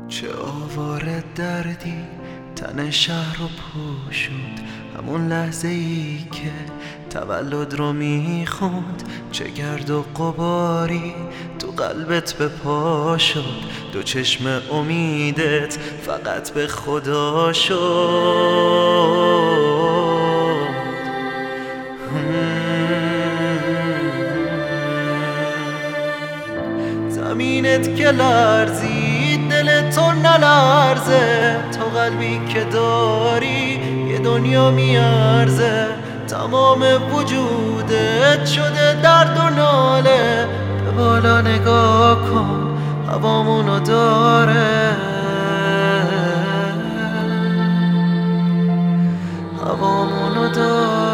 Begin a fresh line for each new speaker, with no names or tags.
چه آواره دردی تن شهر رو پوشوند، همون لحظه ای که تولد رو میخوند. چه گرد و غباری تو قلبت به پا شد، دو چشم امیدت فقط به خدا شد. زمینت که لرزید دل تو نلرزه، تو قلبی که داری یه دنیا میارزه. تمام وجودت شده درد و ناله، به بالا نگاه کن هوامونو داره، هوامونو داره.